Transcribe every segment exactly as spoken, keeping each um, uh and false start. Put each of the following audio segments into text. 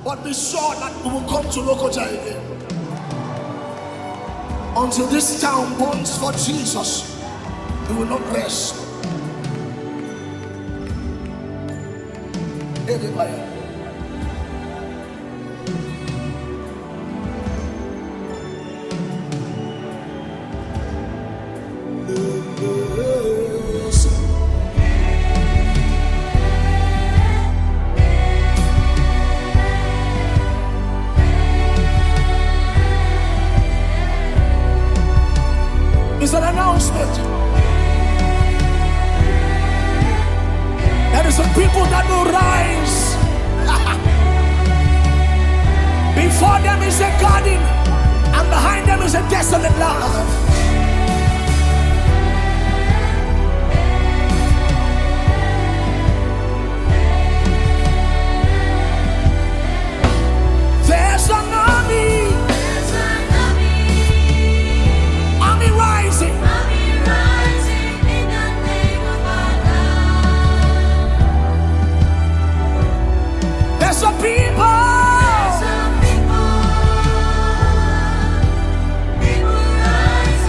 But be sure that we will come to Lokoja again. Until this town burns for Jesus, we will not rest. Everybody. It's an announcement. There is some people that will rise. Before them is a garden, and behind them is a desolate land. There's an army. Some people, people rising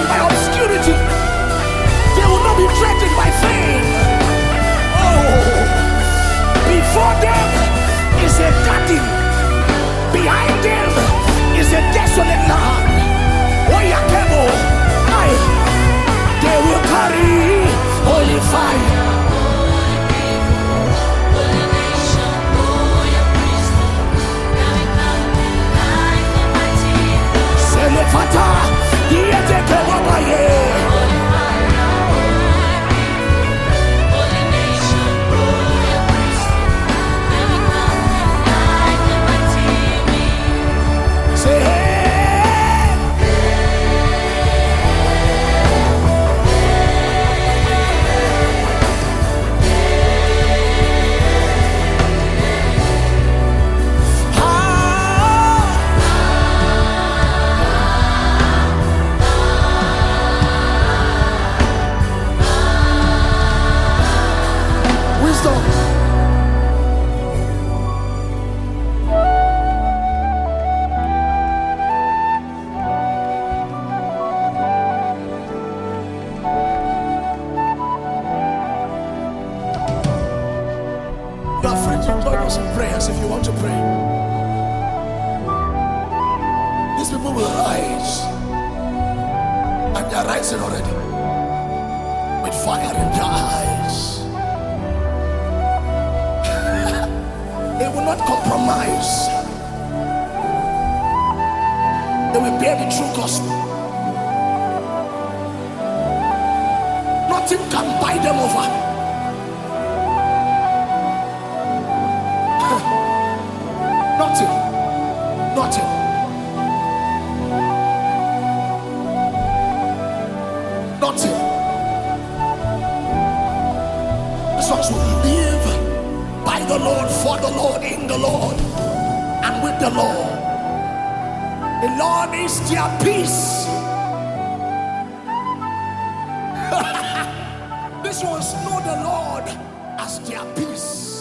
threatened by obscurity. They will not be threatened by fame. Oh, before them is a garden. Behind them is a desolate land. Oyakebo, aye, they will carry holy fire. Selefata, yeteke wabaye. Say hey. Prayers if you want to pray. These people will rise, and they are rising already with fire in their eyes. They will not compromise. They will bear the true gospel. Nothing can buy them over. Nothing, nothing. Nothing. These ones will live by the Lord, for the Lord, in the Lord, and with the Lord. The Lord is their peace. These ones know the Lord as their peace.